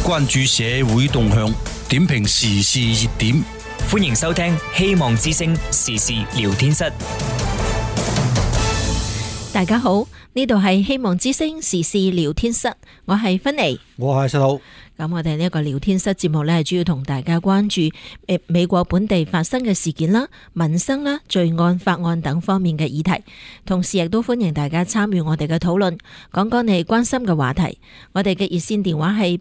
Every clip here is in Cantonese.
關注社會動向，點評時事熱點。 歡迎收聽希望之聲時事聊天室。 大家好，呢度係希望之聲時事聊天室，我係芬妮， 我係細佬。 咁我哋呢一個聊天室節目呢，係主要同大家關注美國本地發生嘅事件啦、民生啦、罪案、法案等方面嘅議題，同時亦都歡迎大家參與我哋嘅討論，講講你關心嘅話題。我哋嘅熱線電話係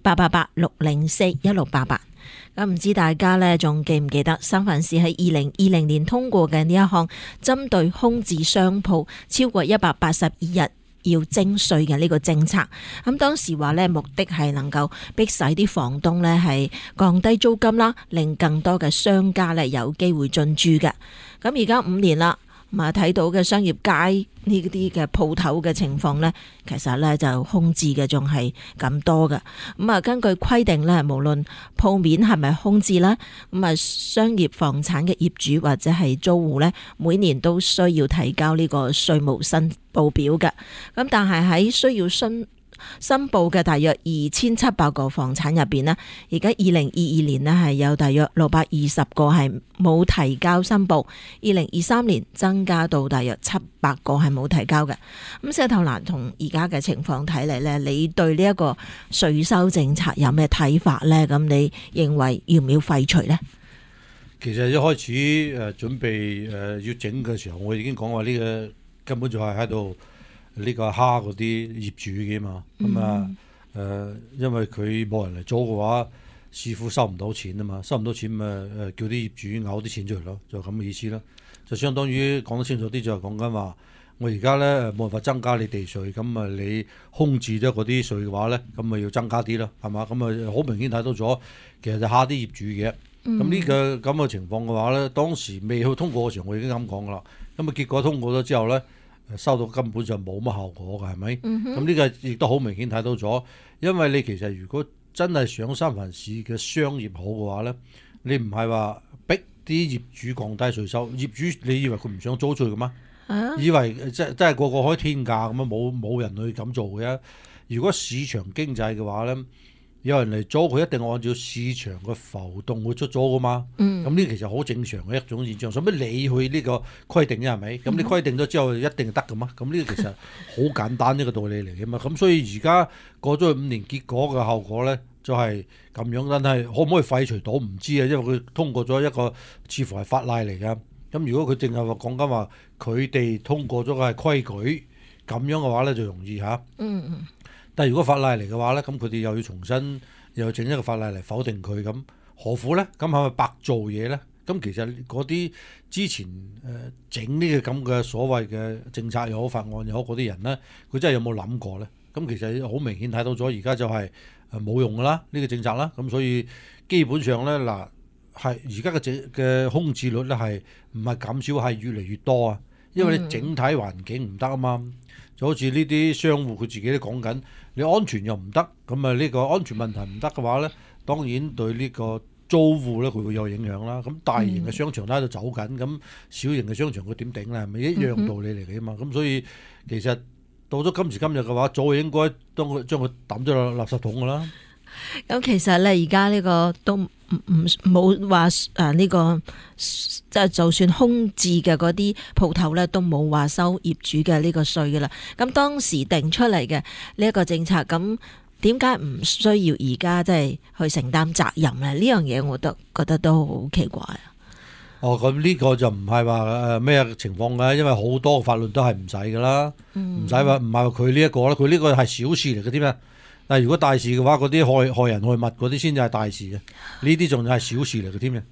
888-604-1688。咁唔知大家呢仲記唔記得三藩市喺2020年通過嘅呢一項針對空置商鋪超過182日要徵稅嘅呢個政策？咁當時話呢，目的係能夠迫使啲房東呢係降低租金啦，令更多嘅商家呢有機會進駐嘅。咁而家5年啦，睇到嘅商業街呢啲嘅鋪頭嘅情況呢，其實呢就空置嘅仲係咁多嘅。根據規定呢，無論鋪面係咪空置啦，商業房產嘅業主或者係租戶呢，每年都需要提交呢個稅務申報表嘅。咁但係喺需要申報嘅大約2700個房產入邊呢，而家2022年呢係有大約620個係冇提交申報，2023年增加到大約700個係冇提交嘅。咁石頭蘭，從而家嘅情況睇嚟呢，你對呢一個稅收政策有咩睇法呢？咁你認為要唔要廢除呢？ 其實一開始準備要整嘅時候，我已經講話呢個根本就係喺度呢個蝦嗰啲業主嘅嘛。因為佢冇人嚟租嘅話，師傅收唔到錢啊嘛，收唔到錢咪叫啲業主嘔啲錢出嚟咯，就咁嘅意思啦。就相當於講得清楚啲，就係講緊話，我而家咧冇辦法增加你地稅，咁你空置咗嗰啲稅嘅話咧，咁咪要增加啲咯，係嘛？咁好明顯睇到咗，其實就蝦啲業主嘅。咁呢個咁嘅情況嘅話咧，當時未去通過嘅時候，我已經咁講噶啦。咁結果通過咗之後咧，收到根本就冇乜效果嘅，係咪？咁呢個亦都好明顯睇到咗，因為你其實如果真係想三藩市嘅商業好嘅話咧，你唔係話逼啲業主降低稅收，業主你以為佢唔想租出去嘅咩？以為真係個個開天價咁樣，冇人去咁做嘅。如果市場經濟嘅話咧，有人嚟租，佢一定按照市場嘅浮動去出租噶嘛。咁呢其實好正常嘅一種現象。所以你去呢個規定啫，係咪？咁你規定咗之後一定得噶嘛？咁呢個其實好簡單一個道理嚟嘅嘛。咁所以而家過咗去5年，結果嘅後果咧就係咁樣。但係可唔可以廢除到唔知啊？因為佢通過咗一個似乎係法例嚟㗎。咁如果佢淨係話講緊話佢哋通過咗嘅係規矩，咁樣嘅話咧就容易嚇。但係如果法例嚟嘅話咧，咁佢哋又要重新又整一個法例嚟否定佢，咁何苦咧？咁係咪白做嘢咧？咁其實嗰啲之前整呢個咁嘅所謂嘅政策又好法案又好嗰啲人咧，佢真係有冇諗過咧？咁其實好明顯睇到咗，而家就係冇用噶啦呢個政策啦。咁所以基本上咧嗱，係而家嘅空置率咧係唔係減少，係越嚟越多啊！因為你整體環境唔得啊嘛。就好似呢啲商戶佢自己都講緊，你安全又唔得，咁呢個安全問題唔得嘅話咧，當然對呢個租戶咧佢會有影響啦。咁大型嘅商場都喺度走緊，咁小型嘅商場佢點頂咧？係咪一樣道理嚟嘅嘛？咁所以其實到咗今時今日嘅話，早應該將佢抌咗落垃圾桶㗎啦。 咁其實咧，而家呢個都冇話呢個即係就算空置嘅嗰啲鋪頭咧，都冇話收業主嘅呢個稅噶啦。咁當時定出嚟嘅呢一個政策，咁點解唔需要而家即係去承擔責任咧？呢樣嘢我都覺得都好奇怪啊！ 咁呢個就唔係話咩情況嘅，因為好多法律都係唔使噶啦，唔使話唔係話佢呢一個啦，佢呢個係小事嚟嘅添啊！但係如果大事嘅話，嗰啲害人害物嗰啲先至係大事嘅，呢啲仲係小事嚟嘅添嘅。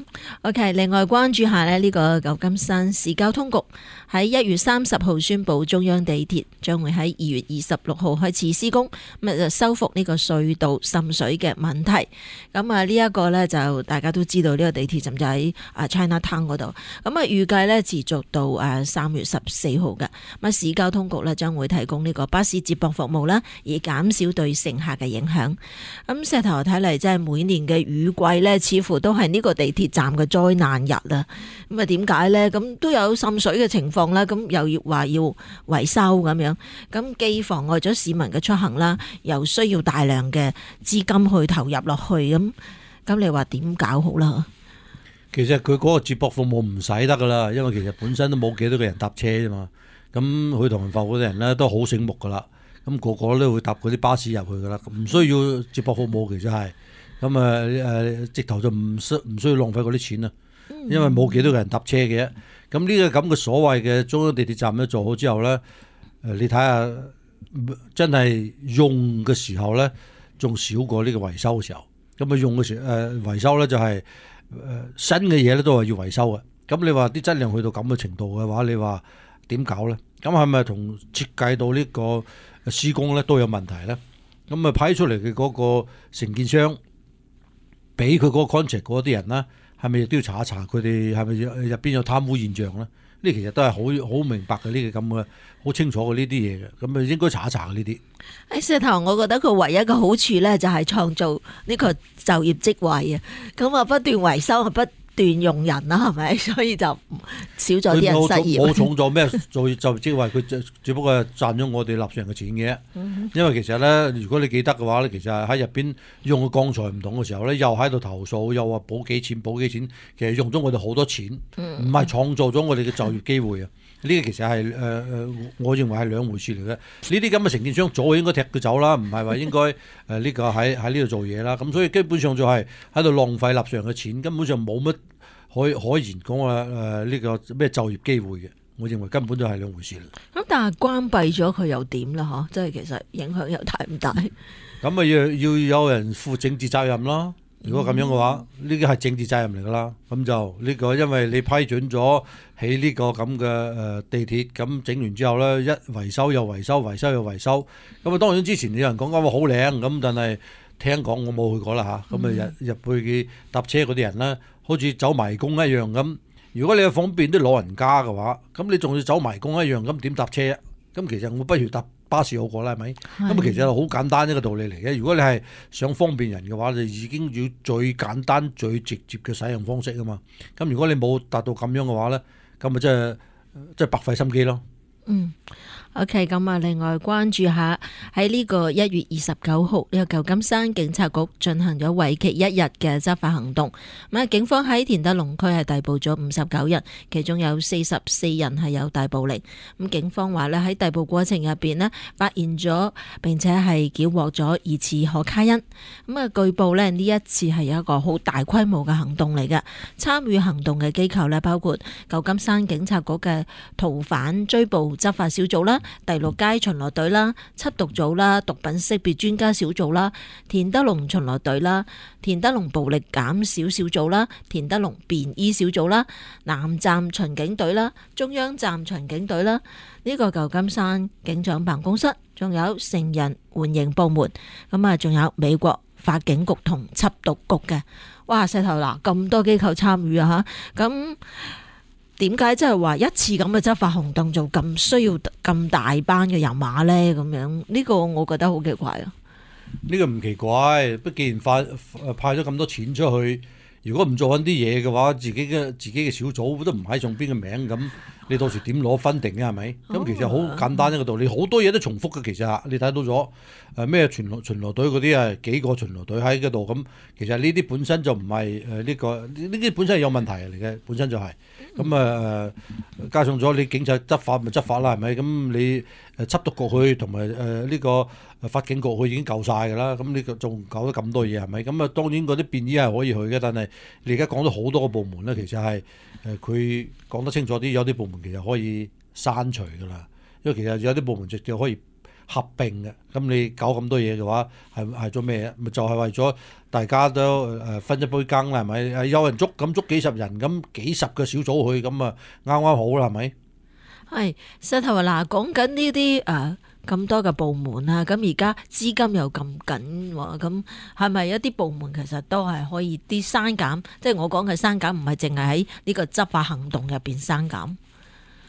OK， 另外關注下呢個舊金山市交通局喺1月30號宣布，中央地鐵將會喺2月26號開始施工，咁就修復呢個隧道滲水嘅問題。咁呢一個呢，就大家都知道，呢個地鐵站就喺Chinatown 嗰度。咁預計呢持續到3月14號嘅。咁市交通局呢將會提供呢個巴士接駁服務啦，以減少對乘客嘅影響。咁石頭睇嚟，即係每年嘅雨季呢，似乎都係呢個地鐵站嘅災難日啊。咁啊點解呢？咁都有滲水嘅情況啦，咁又要話要維修咁樣，咁既妨礙咗市民嘅出行啦，又需要大量嘅資金去投入落去，咁你話點搞好啦？ 其實佢嗰個接駁服務唔使得噶啦，因為其實本身都冇幾多個人搭車啫嘛。咁去唐人埠嗰啲人咧都好醒目噶啦，咁個個都會搭嗰啲巴士入去噶啦，唔需要接駁服務其實係咁直頭就唔需要浪費嗰啲錢啦，因為冇幾多個人搭車嘅。咁呢個咁嘅所謂嘅中央地鐵站咧做好之後咧，你睇下真係用嘅時候咧，仲少過呢個維修嘅時候。咁用嘅時維修咧就係新嘅嘢咧都係要維修嘅。咁你話啲質量去到咁嘅程度嘅話，你話點搞咧？咁係咪同設計到呢個施工咧都有問題咧？咁啊批出嚟嘅嗰個承建商俾佢嗰個 contract 嗰啲人咧，係咪亦都要查一查佢哋係咪入邊有貪污現象咧？呢其實都係好明白嘅，呢個咁嘅好清楚嘅呢啲嘢嘅，咁啊應該查一查嘅呢啲。 喺石頭，我覺得佢唯一嘅好處咧就係創造呢個就業職位啊，咁啊不斷維修啊不斷用人啦，係咪？所以就少咗啲人失業。 冇重做咩做就職位，佢只不過係賺咗我哋納稅人嘅錢嘅。因為其實咧，如果你記得嘅話咧，其實喺入邊用嘅鋼材唔同嘅時候咧，又喺度投訴，又話補幾錢，其實用咗我哋好多錢，唔係創造咗我哋嘅就業機會啊！呢個其實係我認為係兩回事嚟嘅。呢啲咁嘅承建商早應該踢佢走啦，唔係話應該呢個喺呢度做嘢啦。咁所以基本上就係喺度浪費納稅人嘅錢，根本上冇乜可言講呢個咩就業機會嘅。我認為根本就係兩回事啦。咁但係關閉咗佢又點啦？即係其實影響又大唔大？ 咁啊要有人負政治責任啦。如果咁樣嘅話，呢個係政治責任嚟㗎啦。咁就呢個因為你批准咗起呢個咁嘅地鐵，咁整完之後咧，一維修又維修，維修又維修。咁啊當然之前有人講話好靚咁，但係聽講我冇去過啦嚇。咁啊入去搭車嗰啲人咧，好似走迷宮一樣咁。如果你係方便啲老人家嘅話，咁你仲要走迷宮一樣咁點搭車啊？咁其實我不如搭巴士好過啦，係咪？咁其實好簡單一個道理嚟嘅。如果你係想方便人嘅話，就已經要最簡單、最直接嘅使用方式啊嘛。咁如果你冇達到咁樣嘅話咧，咁咪即係白費心機咯。 OK， 咁啊，另外關注下喺呢個1月29號呢個舊金山警察局進行咗為期1日嘅執法行動。咁啊，警方喺田德隆區係逮捕咗59人，其中有44人係有逮捕令。咁警方話咧喺逮捕過程入邊咧，發現咗並且係繳獲咗疑似可卡因。咁啊，據報咧呢一次係一個好大規模嘅行動嚟嘅。參與行動嘅機構咧包括舊金山警察局嘅逃犯追捕執法小組啦、第6街巡邏隊啦、緝毒組啦、毒品識別專家小組啦、田德隆巡邏隊啦、田德隆暴力減少小組啦、田德隆便衣小組啦、南站巡警隊啦、中央站巡警隊啦，呢個舊金山警長辦公室，仲有成人緩刑部門，咁啊，仲有美國法警局同緝毒局嘅。哇！石頭嗱，咁多機構參與啊嚇，咁點解即係話一次咁嘅執法行動就咁需要咁大班嘅人馬呢？咁樣呢個我覺得好奇怪啊！ 呢個唔奇怪，不既然派咗咁多錢出去，如果唔做緊啲嘢嘅話，自己嘅小組都唔喺上邊嘅名，咁你到時點攞分定嘅係咪？咁其實好簡單一個道理，好多嘢都重複嘅。其實你睇到咗咩巡邏隊嗰啲啊，幾個巡邏隊喺嗰度咁，其實呢啲本身就唔係呢啲本身係有問題嚟嘅，本身就係咁加上咗你警察執法咪執法啦，係咪？咁你緝毒局去同埋呢個法警局去已經夠晒㗎啦，咁你仲搞得咁多嘢係咪？咁啊當然嗰啲便衣係可以去嘅，但係你而家講咗好多個部門咧，其實係佢講得清楚啲，有啲部門其實可以刪除㗎啦，因為其實有啲部門直接可以合併嘅。咁你搞咁多嘢嘅話，係做咩？咪就係為咗大家都分一杯羹啦，係咪？有人捉咁捉幾十人，咁幾十個小組去，咁啊啱啱好啦，係咪？ 係石頭話嗱，講緊呢啲咁多嘅部門啊，咁而家資金又咁緊喎，咁係咪一啲部門其實都係可以啲刪減？即係我講嘅刪減，唔係淨係喺呢個執法行動入邊刪減。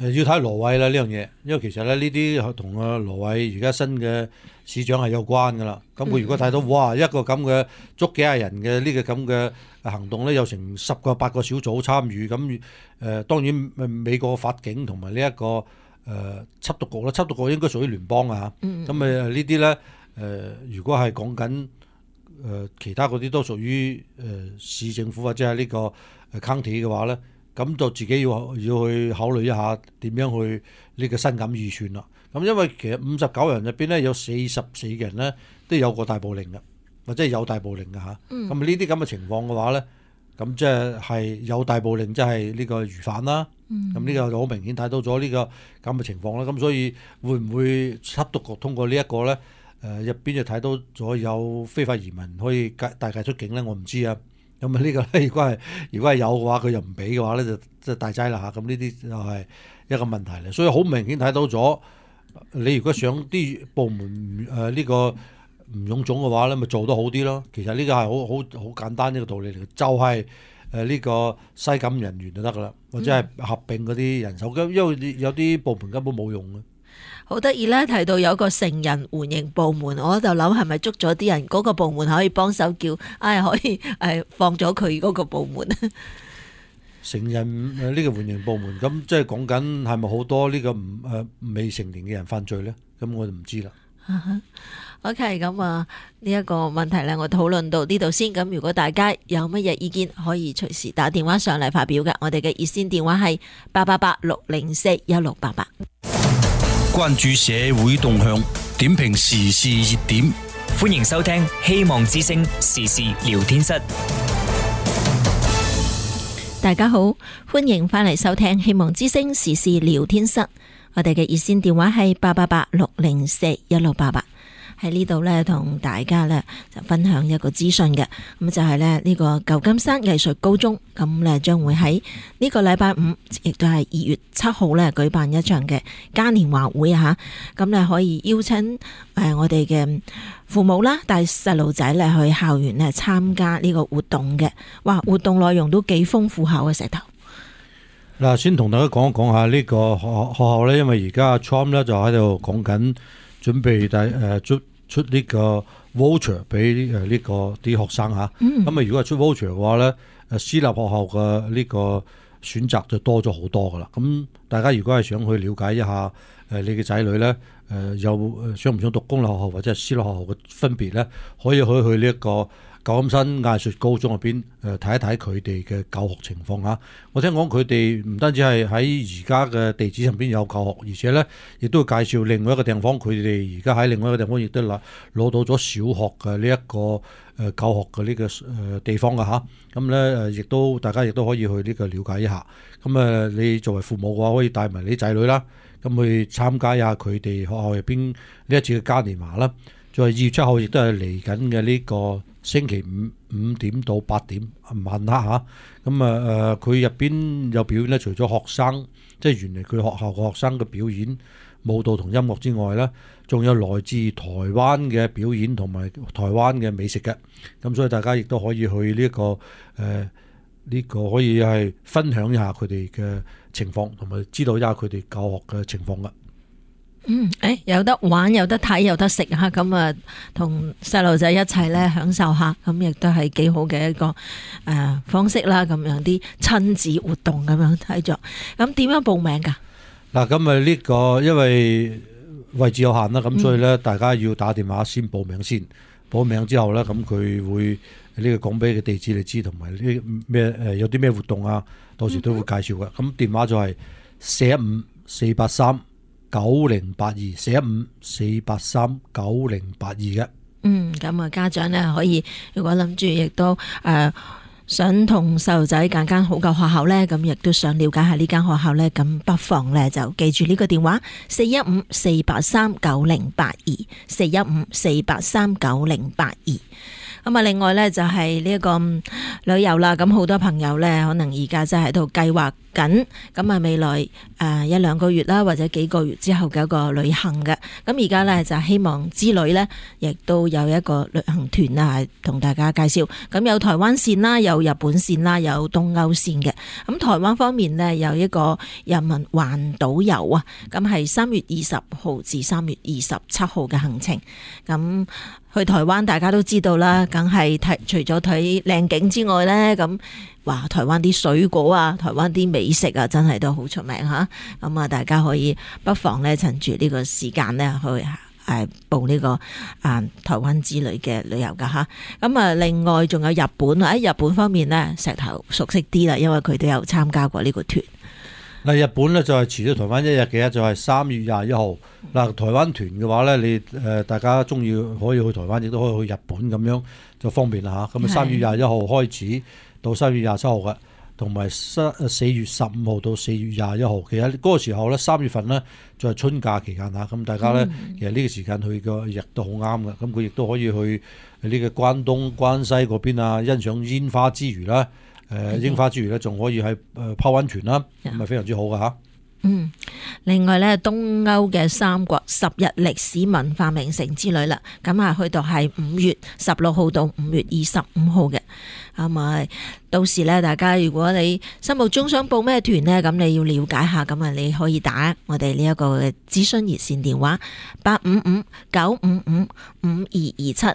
要睇羅偉啦呢樣嘢，因為其實咧呢啲同羅偉而家新嘅市長係有關噶啦。咁佢如果睇到哇一個咁嘅捉幾廿人嘅呢個咁嘅行動咧，有成10個8個小組參與，咁當然美國法警同埋呢一個緝毒局啦，緝毒局應該屬於聯邦啊。咁呢啲咧如果係講緊其他嗰啲都屬於市政府或者係呢個 county 嘅話咧。咁就自己要去考慮一下點樣去呢個新減預算啦。咁因為其實59人入邊咧有44個人咧都有個逮捕令嘅，或者係有逮捕令嘅嚇。咁呢啲咁嘅情況嘅話咧，咁即係有逮捕令，即係呢個疑犯啦。咁呢個就好明顯睇到咗呢個咁嘅情況啦。咁所以會唔會緝毒局通過呢一個咧？入邊就睇到咗有非法移民可以大介出境咧，我唔知啊。咁呢個咧，如果係有嘅話，佢又唔俾嘅話咧，就即係大劑啦嚇。咁呢啲就係一個問題嚟，所以好明顯睇到咗。你如果想啲部門呢個唔臃腫嘅話咧，咪做得好啲咯。其實呢個係好簡單一個道理嚟嘅，就係呢個篩減人員就得噶啦，或者係合併嗰啲人手，因為有啲部門根本冇用嘅。 好得意咧，提到有個成人援迎部門，我就諗係咪捉咗啲人，嗰個部門可以幫手叫，可以放咗佢嗰個部門。 成人呢個援迎部門，咁即係講緊係咪好多呢個未成年嘅人犯罪咧？咁我就唔知啦。 OK， 咁呢一個問題咧，我討論到呢度先。咁如果大家有乜嘢意見，可以隨時打電話上嚟發表嘅。我哋嘅熱線電話係888-604-1688。 關注社會動向，點評時事熱點。 歡迎收聽希望之聲時事聊天室。 大家好，歡迎翻嚟收聽希望之聲時事聊天室。我哋嘅熱線電話係888-604-1688。喺呢度呢，同大家呢就分享一個資訊嘅，咁就係呢個舊金山藝術高中，咁呢將會喺呢個禮拜5，亦都係2月7號呢舉辦一場嘅嘉年華會吓，咁呢可以邀請我哋嘅父母啦，帶細路仔呢去校園呢參加呢個活動嘅，哇！活動內容都幾豐富下嘅，石頭。 嗱，先同大家講一講下呢個學校呢，因為而家 Trump 呢就喺度講緊準備出呢個 voucher 俾呢個啲學生嚇，咁如果係出 voucher 嘅話咧，私立學校嘅呢個選擇就多咗好多噶啦。咁大家如果係想去了解一下你嘅仔女咧，有想唔想讀公立學校或者係私立學校嘅分別咧，可以去呢一個舊金山藝術高中入邊睇一睇佢哋嘅教學情況嚇。我聽講佢哋唔單止係喺而家嘅地址上邊有教學，而且咧亦都會介紹另外一個地方，佢哋而家喺另外一個地方亦都攞到咗小學嘅呢一個教學嘅呢個地方嘅嚇。咁咧亦都大家亦都可以去呢個了解一下。咁你作為父母嘅話，可以帶埋你啲仔女啦，咁去參加一下佢哋學校入邊呢一次嘅嘉年華啦。再2月7號亦都係嚟緊嘅呢個星期5點到8點晚黑嚇。咁佢入邊有表演咧，除咗學生即係原嚟佢學校嘅學生嘅表演舞蹈同音樂之外咧，仲有來自台灣嘅表演同埋台灣嘅美食嘅。咁所以大家亦都可以去呢個可以係分享一下佢哋嘅情況，同埋知道一下佢哋教學嘅情況嘅。 有得玩，有得睇，有得食吓，咁同細路仔一齊咧享受下，咁亦都係幾好嘅一個方式啦。咁樣啲親子活動咁樣睇咗，咁點樣報名噶？嗱， 咁呢個因為位置有限啦，咁所以咧大家要打電話先報名先，報名之後咧，咁佢會呢個講俾個地址你知，同埋呢咩有啲咩活動啊，到時都會介紹嘅。咁電話就係415-483-9082 415-483-9082嘅。 咁家長呢可以，如果諗住亦都想同細路仔揀間好嘅學校呢，咁亦都想了解下呢間學校呢，咁不妨呢就記住呢個電話415-483-9082 415-483-9082。咁另外呢，就係呢一個旅遊啦，咁好多朋友呢，可能而家真係喺度計劃緊，咁啊未來一兩個月啦，或者幾個月之後嘅一個旅行嘅。咁而家呢，就希望之旅呢，亦都有一個旅行團啊，同大家介紹。咁有台灣線啦，有日本線啦，有東歐線嘅。咁台灣方面呢，有一個人民環島遊啊，咁係3月20號至3月27號嘅行程。咁去台灣大家都知道啦，梗係除咗睇靚景之外呢，咁哇台灣啲水果啊，台灣啲美食啊，真係都好出名嚇。咁啊，大家可以不妨呢趁住呢個時間呢去報呢個台灣之旅嘅旅遊噶嚇。咁啊，另外仲有日本喺日本方面呢，石頭熟悉啲啦，因為佢都有參加過呢個團。 嗱，日本咧就係遲咗台灣1日嘅，就係3月21號。嗱，台灣團嘅話咧，你大家中意可以去台灣，亦都可以去日本咁樣就方便啦嚇。咁啊，3月21號開始到3月27號嘅，同埋4月15號到4月21號。其實嗰個時候咧，3月份咧就係春假期間嚇。咁大家咧其實呢個時間去個日都好啱嘅。咁佢亦都可以去呢個關東、關西嗰邊啊，欣賞煙花之餘啦。櫻花之餘咧，仲可以喺泡溫泉啦，咁係非常之好噶嚇。 另外咧，東歐嘅三國10日歷史文化名城之旅啦，咁啊去到係5月16號到5月25號嘅。咁啊，到時咧，大家如果你心目中想報咩團呢，咁你要了解下，咁啊你可以打我哋呢一個嘅諮詢熱線電話855-955-5227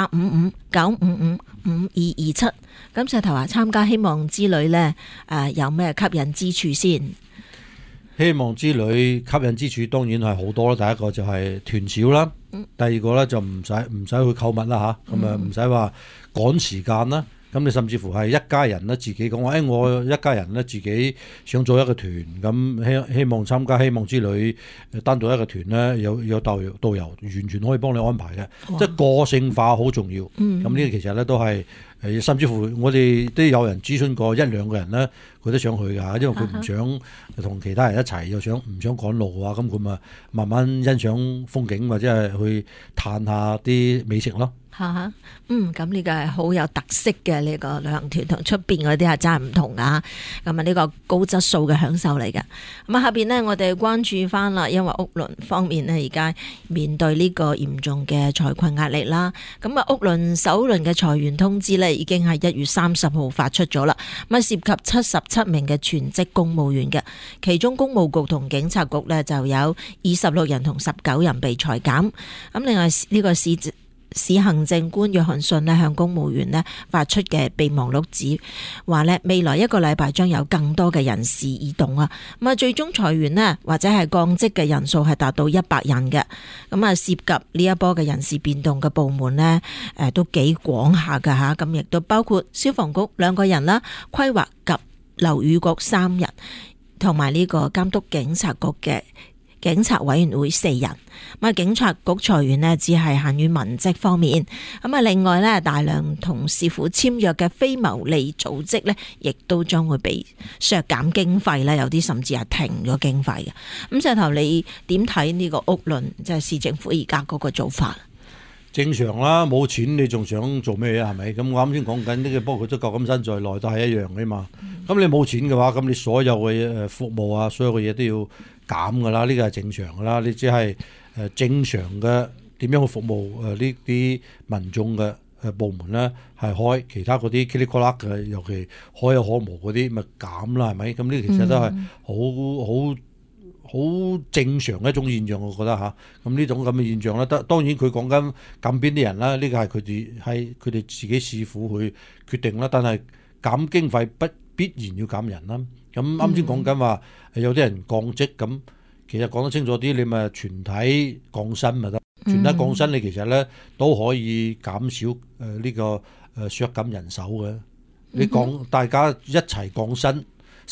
855-955-5227。咁石頭話參加希望之旅呢，有咩吸引之處先？ 希望之旅吸引之處當然係好多啦。第一個就係團少啦，第二個咧就唔使去購物啦嚇，咁啊唔使話趕時間啦。咁你甚至乎係一家人咧，自己講話，我一家人咧自己想做一個團，咁希望參加希望之旅單獨一個團咧，有導遊完全可以幫你安排嘅，即係個性化好重要。咁呢個其實咧都係甚至乎我哋都有人諮詢過1-2個人咧，佢都想去㗎，因為佢唔想同其他人一齊，又唔想趕路啊，咁佢咪慢慢欣賞風景或者係去嘆下啲美食咯。 咁呢個係好有特色嘅呢個旅行團，同出邊嗰啲係真係唔同啊！咁啊呢個高質素嘅享受嚟嘅。咁啊下邊呢，我哋關注翻啦，因為屋倫方面呢，而家面對呢個嚴重嘅財困壓力啦。咁啊屋倫首輪嘅裁員通知呢，已經係1月30號發出咗啦。咁啊涉及77名嘅全職公務員嘅，其中公務局同警察局呢，就有26人同19人被裁減。咁另外呢個市行政官約翰遜呢向公務員呢發出嘅備忘錄指話呢，未來1個禮拜將有更多嘅人事異動啊！咁啊，最終裁員呢或者係降職嘅人數係達到100人嘅。咁啊，涉及呢一波嘅人事變動嘅部門呢，都幾廣下㗎吓。咁亦都包括消防局2個人啦，規劃及樓宇局3人，同埋呢個監督警察局嘅警察委員會4人。咁啊，警察局裁員呢只係限於文職方面。咁啊，另外呢，大量同市府簽約嘅非牟利組織呢，亦都將會被削減經費啦，有啲甚至係停咗經費嘅。咁石頭，你點睇呢個屋倫即係市政府而家嗰個做法？ 正常啦，冇錢你仲想做咩啊？係咪？咁我啱先講緊呢個，包括咗舊金山在內都係一樣嘅嘛。咁你冇錢嘅話，咁你所有嘅服務啊，所有嘅嘢都要減㗎啦。呢個係正常㗎啦。你只係正常嘅點樣去服務呢啲民眾嘅部門咧，係開其他嗰啲噼里呱啦嘅，尤其可有可無嗰啲咪減啦，係咪？咁呢個其實都係好正常嘅一種現象，我覺得嚇。咁呢種咁嘅現象咧，當然佢講緊減邊啲人啦，呢個係佢哋自己市府去決定啦。但係減經費必然要減人啦。咁啱先講緊話有啲人降職，咁其實講得清楚啲，你咪全體降薪咪得。全體降薪你其實咧都可以減少呢個削減人手嘅。你大家一齊降薪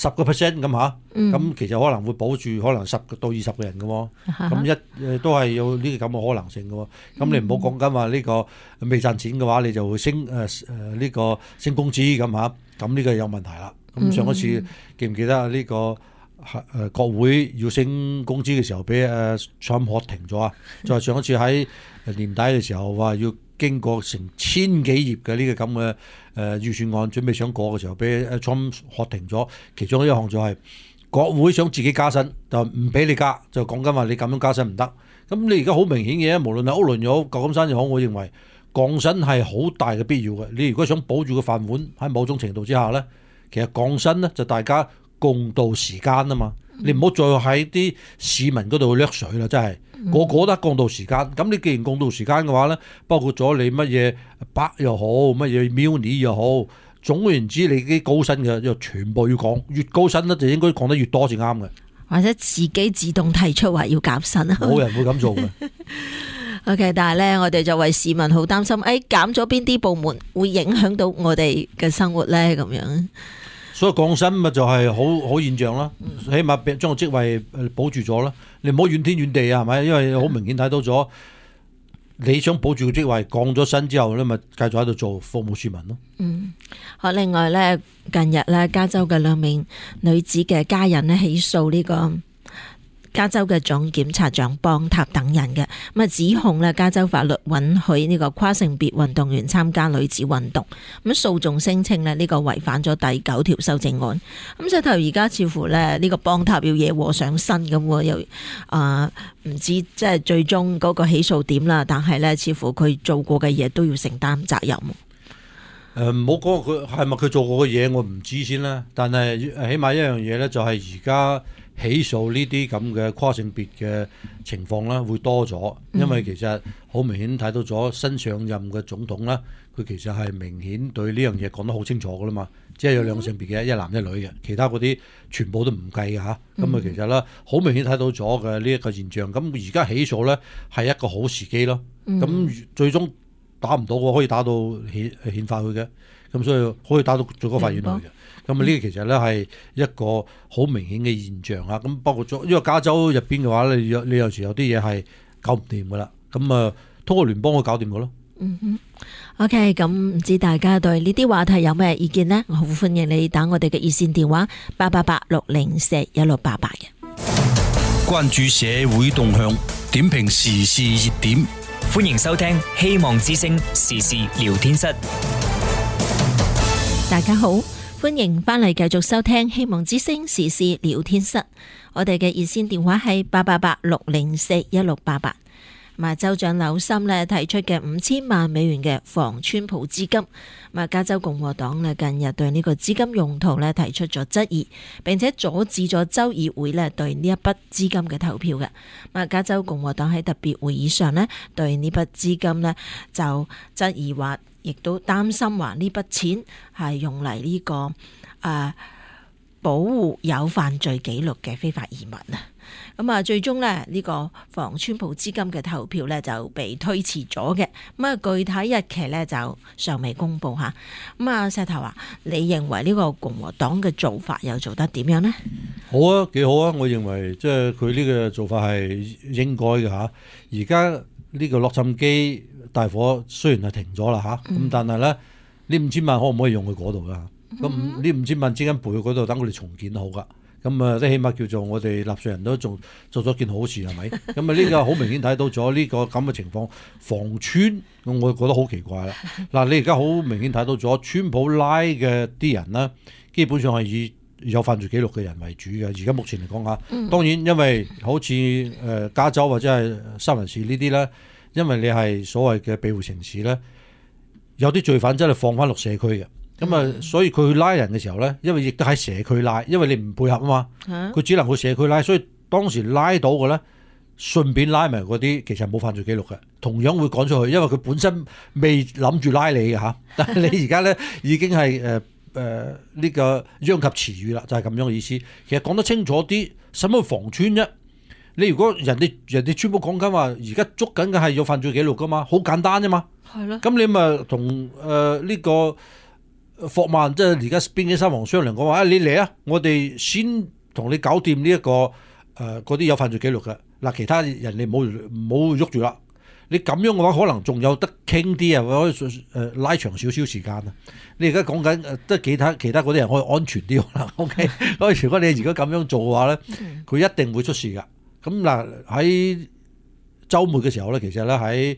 10% 咁嚇，咁其實可能會保住可能10到20個人嘅喎，咁都係有呢個咁嘅可能性嘅喎。咁你唔好講緊話呢個未賺錢嘅話，你就會升呢個升工資咁嚇，咁呢個有問題啦。咁上一次記唔記得呢個國會要升工資嘅時候，俾Trump 喝停咗啊？再上一次喺年底嘅時候話要經過成千幾頁嘅呢個咁嘅預算案準備想過嘅時候，俾Trump喝停咗。其中一項就係國會想自己加薪，就唔俾你加，就講緊話你咁樣加薪唔得。咁你而家好明顯嘅，無論係屋崙又好，舊金山又好，我認為降薪係好大嘅必要嘅。你如果想保住個飯碗，喺某種程度之下咧，其實降薪咧就大家共度時間啊嘛。你唔好再喺啲市民嗰度掠水啦，真係個個都共度時間。咁你既然共度時間嘅話咧，包括咗你乜嘢白又好，乜嘢 muni 又好，總而言之，你啲高薪嘅就全部要降，越高薪咧就應該降得越多先啱嘅。 或者自己自動提出話要減薪啊， 冇人會咁做嘅。 OK， 但係咧，我哋作為市民好擔心，減咗邊啲部門會影響到我哋嘅生活咧，咁樣。 所以降薪咪就係好現象啦，起碼將個職位保住咗啦。你唔好怨天怨地啊，係咪？因為好明顯睇到咗，你想保住個職位，降咗薪之後咧，咪繼續喺度做服務市民咯。 好，另外咧，近日咧，加州嘅2名女子嘅家人咧起訴呢個加州嘅總檢察長邦塔等人嘅，咁啊指控咧加州法律允許呢個跨性別運動員參加女子運動，咁訴訟聲稱咧呢個違反咗第9條修正案，咁直頭而家似乎咧呢個邦塔要惹禍上身咁，又唔知即係最終嗰個起訴點啦，但係咧似乎佢做過嘅嘢都要承擔責任。 唔好講佢係咪佢做過嘅嘢，我唔知先啦。但係起碼一樣嘢咧，就係而家起訴呢啲咁嘅跨性別嘅情況啦，會多咗，因為其實好明顯睇到咗新上任嘅總統啦，佢其實係明顯對呢樣嘢講得好清楚噶啦嘛，即係有兩個性別嘅，一男一女嘅，其他嗰啲全部都唔計嘅嚇。咁啊，其實咧好明顯睇到咗嘅呢一個現象。咁而家起訴咧係一個好時機咯。咁最終打唔到嘅可以打到憲法去嘅，咁所以可以打到最高法院去嘅。咁啊呢個其實咧係一個好明顯嘅現象啊。咁包括咗，因為加州入邊嘅話，你有時有啲嘢係搞唔掂噶啦。咁啊，通過聯邦去搞掂佢咯。 OK， 咁唔知大家對呢啲話題有咩意見呢？我好歡迎你打我哋嘅熱線電話888-604-1688嘅。 關注社會動向，點評時事熱點。 歡迎收聽希望之聲時事聊天室。 大家好，歡迎翻嚟繼續收聽希望之聲時事聊天室。我哋嘅熱線電話係888-604-1688。州長紐森咧提出嘅5000萬美元嘅防川普資金，加州共和黨咧近日對呢個資金用途咧提出咗質疑，並且阻止咗州議會咧對呢一筆資金嘅投票嘅。加州共和黨喺特別會議上咧對呢筆資金咧就質疑話，亦都擔心話呢筆錢係用嚟呢個保護有犯罪記錄嘅非法移民啊。咁最終咧呢個防川普資金嘅投票咧就被推遲咗嘅。具體日期咧就尚未公布吓。石頭啊，你認為呢個共和黨嘅做法又做得點樣呢？ 好啊，幾好啊！我認為即係佢呢個做法係應該嘅吓。而家呢個洛杉磯大火雖然係停咗啦吓，咁但係咧呢5000萬可唔可以用去嗰度噶？咁呢5000萬之間賠去嗰度，等佢哋重建好噶。咁啊，即係起碼叫做我哋納稅人都做咗件好事，係咪？咁啊，呢個好明顯睇到咗呢個咁嘅情況。防川，我覺得好奇怪啦。嗱，你而家好明顯睇到咗，川普拉嘅啲人呢，基本上係以有犯罪記錄嘅人為主嘅。而家目前嚟講嚇，當然因為好似加州或者係三藩市呢啲咧，因為你係所謂嘅庇護城市咧，有啲罪犯真係放翻落社區嘅。咁啊，所以佢去拉人嘅時候咧，因為亦都喺社區拉，因為你唔配合啊嘛，佢只能去社區拉，所以當時拉到嘅咧，順便拉埋嗰啲其實冇犯罪記錄嘅，同樣會趕出去，因為佢本身未諗住拉你嘅嚇，但係你而家咧已經係呢個殃及池魚啦，就係咁樣嘅意思。其實講得清楚啲，使乜防川啫？你如果人哋全部講緊話，而家捉緊嘅係有犯罪記錄噶嘛，好簡單啫嘛。係咯。咁你咪同呢個霍曼即係而家邊境三王商量講話，你嚟啊！我哋先同你搞掂呢一個嗰啲有犯罪記錄嘅嗱，其他人你唔好喐住啦。你咁樣嘅話，可能仲有得傾啲啊，可以拉長少少時間啊。你而家講緊即係其他嗰啲人可以安全啲啦。OK， 如果你如果咁樣做嘅話咧，佢一定會出事噶。咁嗱喺週末嘅時候咧，其實咧喺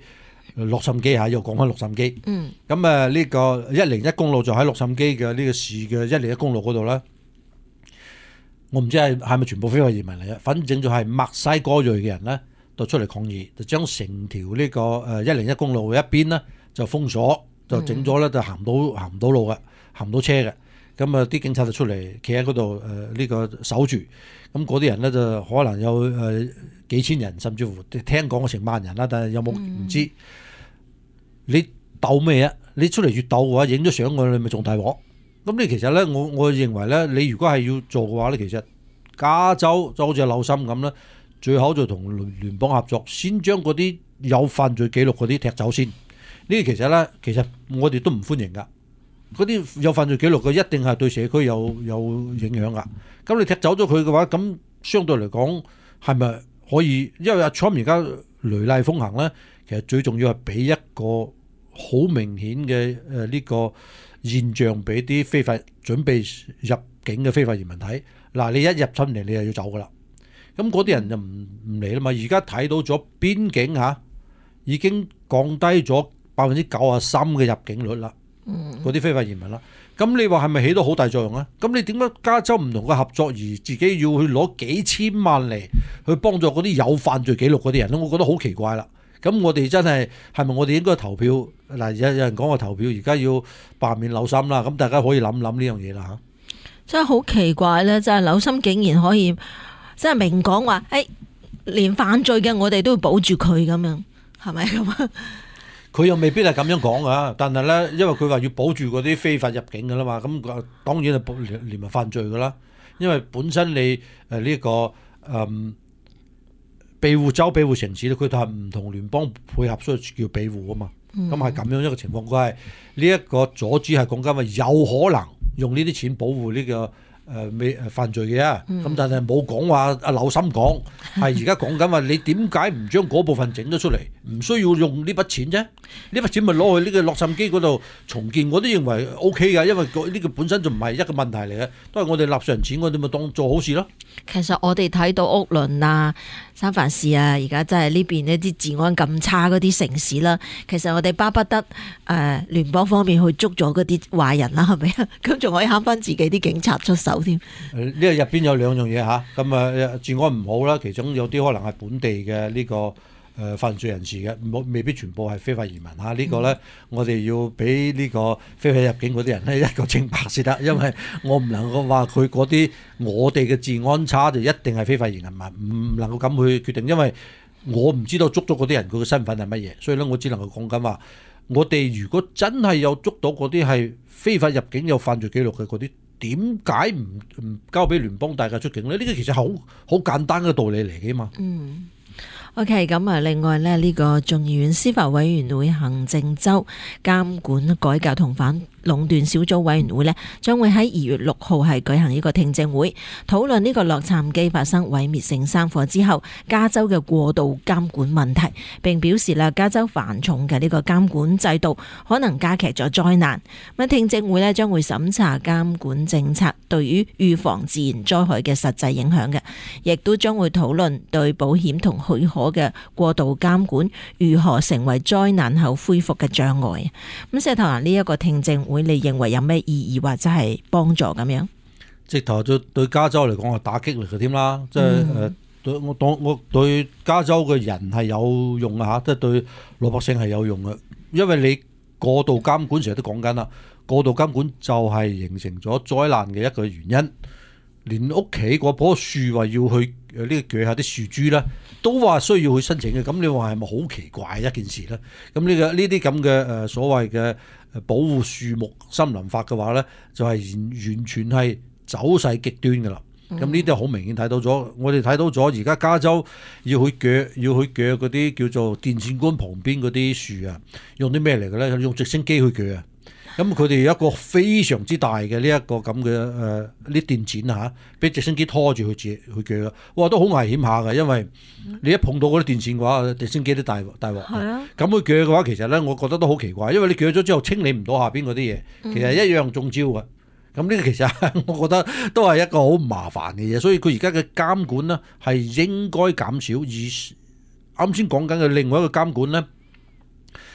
洛杉磯嚇，又講翻洛杉磯。咁呢個101公路就喺洛杉磯嘅呢個市嘅101公路嗰度啦。我唔知係咪全部非法移民嚟嘅，反正就係墨西哥裔嘅人咧，就出嚟抗議，就將成條呢個101公路嘅一邊咧就封鎖，就整咗咧就行唔到路嘅，行唔到車嘅。咁啲警察就出嚟企喺嗰度呢個守住。咁嗰啲人咧就可能有幾千人，甚至乎聽講成萬人啦，但係有冇唔知？你鬥咩啊？你出嚟越鬥嘅話，影咗相你咪仲大鑊。咁你其實咧，我認為咧，你如果係要做嘅話咧，其實加州就好似紐森咁咧，最好就同聯邦合作，先將嗰啲有犯罪記錄嗰啲踢走先。呢啲其實我哋都唔歡迎噶。嗰啲有犯罪記錄嘅一定係對社區有影響噶。咁你踢走咗佢嘅話，咁相對嚟講係咪可以？因為阿 Trump 而家雷厲風行咧，其實最重要係俾一個好明顯嘅呢個現象俾啲非法準備入境嘅非法移民睇。嗱，你一入侵嚟，你就要走噶啦。咁嗰啲人就唔嚟啦嘛。而家睇到咗邊境已經降低咗93%嘅入境率啦。嗰啲非法移民啦。咁你話係咪起到好大作用啊？咁你點解加州唔同嘅合作而自己要去攞幾千萬嚟去幫助嗰啲有犯罪記錄嗰啲人咧？我覺得好奇怪啦。咁我哋真係咪我哋應該投票？嗱，有人講話投票，而家要罷免紐森啦。咁大家可以諗呢樣嘢啦嚇。 真係好奇怪咧！真係紐森竟然可以真係明講話，連犯罪嘅我哋都要保住佢咁樣，係咪咁啊？ 佢又未必係咁樣講噶，但係咧，因為佢話要保住嗰啲非法入境噶啦嘛，咁當然係連埋犯罪噶啦。因為本身你呢個庇護州、庇護城市咧，佢都係唔同聯邦配合，所以叫庇護啊嘛。咁係咁樣一個情況，佢係呢一個阻止係講緊話有可能用呢啲錢保護呢個未犯罪嘅啊。咁但係冇講話阿紐森講，係而家講緊話你點解唔將嗰部分整咗出嚟？唔需要用呢筆錢啫，呢筆錢咪攞去呢個洛杉磯嗰度重建，我都認為 OK 㗎，因為呢個本身就唔係一個問題嚟嘅，都係我哋納稅人錢，我哋咪當做好事咯。 其實我哋睇到屋崙啊、三藩市啊，而家真係呢邊呢啲治安咁差嗰啲城市啦，其實我哋巴不得聯邦方面去捉咗嗰啲壞人啦，係咪啊？咁仲可以慳翻自己啲警察出手添。呢個入邊有兩樣嘢嚇，咁治安唔好啦，其中有啲可能係本地嘅呢個犯罪人士嘅，未必全部係非法移民嚇。呢個咧，我哋要俾呢個非法入境嗰啲人咧一個清白先得，因為我唔能夠話佢嗰啲我哋嘅治安差就一定係非法移民，唔能夠咁去決定，因為我唔知道捉咗嗰啲人佢嘅身份係乜嘢，所以咧我只能夠講緊話，我哋如果真係有捉到嗰啲係非法入境有犯罪記錄嘅嗰啲，點解唔交俾聯邦大駕出境咧？呢個其實好簡單嘅道理嚟嘅嘛。 OK， 咁啊，另外咧，呢個眾議院司法委員會行政州監管改革同反壟斷小組委員會呢，將會喺2月6號係舉行呢個聽證會，討論呢個洛杉磯發生毀滅性山火之後，加州嘅過度監管問題，並表示啦，加州繁重嘅呢個監管制度可能加劇咗災難。咁聽證會呢，將會審查監管政策對於預防自然災害嘅實際影響嘅，亦都將會討論對保險同許可嘅過度監管如何成為災難後恢復嘅障礙。咁石頭蘭，呢一個聽證會你認為有咩意義或者係幫助咁樣？ 直頭對加州嚟講係打擊嚟嘅添啦，即係我對加州嘅人係有用嘅嚇，即係對老百姓係有用嘅，因為你過度監管成日都講緊啦，過度監管就係形成咗災難嘅一個原因。連屋企嗰棵樹話要去呢個鋸下啲樹株咧，都話需要去申請嘅。咁你話係咪好奇怪一件事咧？咁呢啲咁嘅所謂嘅保護樹木森林法嘅話咧，就係完全係走勢極端㗎啦。咁呢啲好明顯睇到咗，我哋睇到咗而家加州要去鋸嗰啲叫做電線杆旁邊嗰啲樹啊，用啲咩嚟嘅咧？用直升機去鋸啊！咁佢哋有一個非常之大嘅呢一個咁嘅啲電剪嚇，俾直升機拖住去鋸啊！哇，都好危險下嘅，因為你一碰到嗰啲電線嘅話，直升機都大鑊。係啊！咁佢鋸嘅話，其實咧，我覺得都好奇怪，因為你鋸咗之後清理唔到下邊嗰啲嘢，其實一樣中招嘅。咁呢個其實我覺得都係一個好麻煩嘅嘢，所以佢而家嘅監管呢係應該減少。而啱先講緊嘅另外一個監管呢，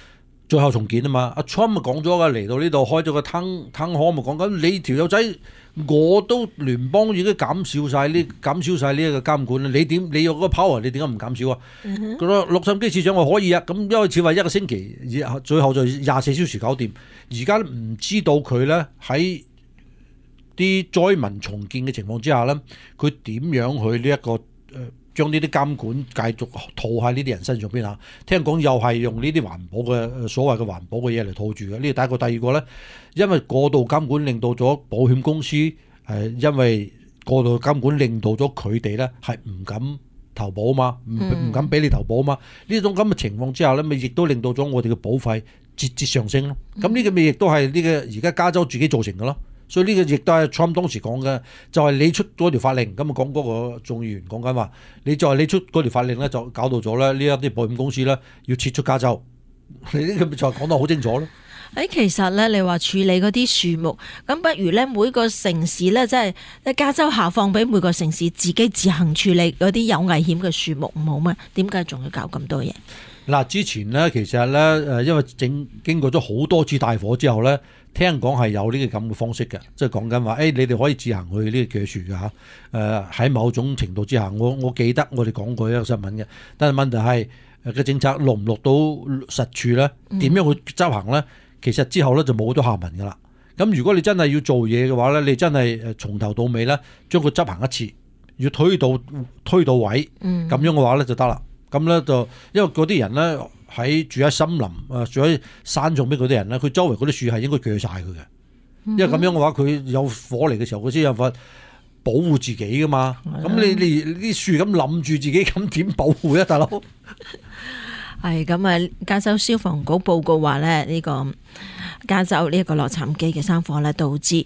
最後重建啊嘛。阿 Trump 咪講咗㗎，嚟到呢度開咗個湯康咪講緊你條友仔，我都聯邦已經減少晒呢一個監管啦。你有嗰個 power，你點解唔減少啊？洛杉磯市長話可以啊，咁因為似話一個星期，最後就24小時搞掂。而家唔知道佢咧喺啲災民重建嘅情況之下咧，佢點樣去呢一個將呢啲監管繼續套喺呢啲人身上邊啊？聽講又係用呢啲環保嘅所謂嘅環保嘅嘢嚟套住嘅。呢個第一個，第二個咧，因為過度監管令到咗保險公司因為過度監管令到咗佢哋咧係唔敢投保嘛，唔敢俾你投保嘛。呢種咁嘅情況之下咧，咪亦都令到咗我哋嘅保費節上升咯。咁呢個咪亦都係呢個而家加州自己造成嘅咯。所以呢個亦都係 Trump 當時講嘅，就係你出嗰條法令，咁啊講嗰個眾議員講緊話，你出嗰條法令咧，就搞到咗咧呢一啲保險公司咧要撤出加州，你呢個就講得好清楚咯。 其實咧，你話處理嗰啲樹木，咁不如咧每個城市咧，即係加州下放俾每個城市自己自行處理嗰啲有危險嘅樹木，唔好咩？點解仲要搞咁多嘢？嗱， 之前咧其實咧因為經過咗好多次大火之後咧。聽講係有呢個咁嘅方式嘅，即係講緊話，你哋可以自行去呢個鋸樹嘅嚇。喺某種程度之下，我記得我哋講過一個新聞嘅。但係問題係個政策落唔落到實處咧？點樣去執行咧？其實之後咧就冇咗下文㗎啦。咁如果你真係要做嘢嘅話咧，你真係從頭到尾咧將佢執行一次，要推到位，咁樣嘅話咧就得啦。咁咧就因為嗰啲人咧。住喺森林住喺山上邊嗰啲人咧，佢周圍嗰啲樹係應該鋸晒佢嘅，因為咁樣嘅話，佢有火嚟嘅時候，佢先有法保護自己噶嘛。咁你啲樹咁冧住自己，咁點保護啊，大佬？ 係咁啊！加州消防局報告話咧，呢個加州呢一個洛杉磯嘅山火咧，導致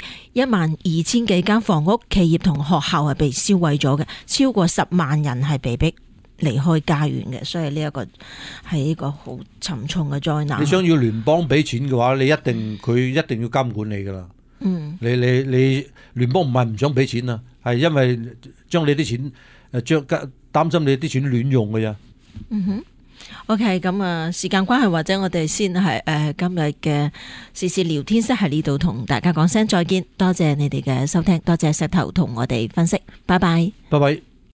12000幾間房屋、企業同學校係被燒毀咗嘅，超過10萬人係被逼離開家園嘅，所以呢一個係一個好沉重嘅災難。 你想要聯邦俾錢嘅話，佢一定要監管你噶啦。你聯邦唔係唔想俾錢啊，係因為將你啲錢擔心你啲錢亂用嘅啫。 OK， 咁啊，時間關係，或者我哋先係今日嘅時事聊天室喺呢度同大家講聲再見，多謝你哋嘅收聽，多謝石頭同我哋分析，拜拜。 拜拜。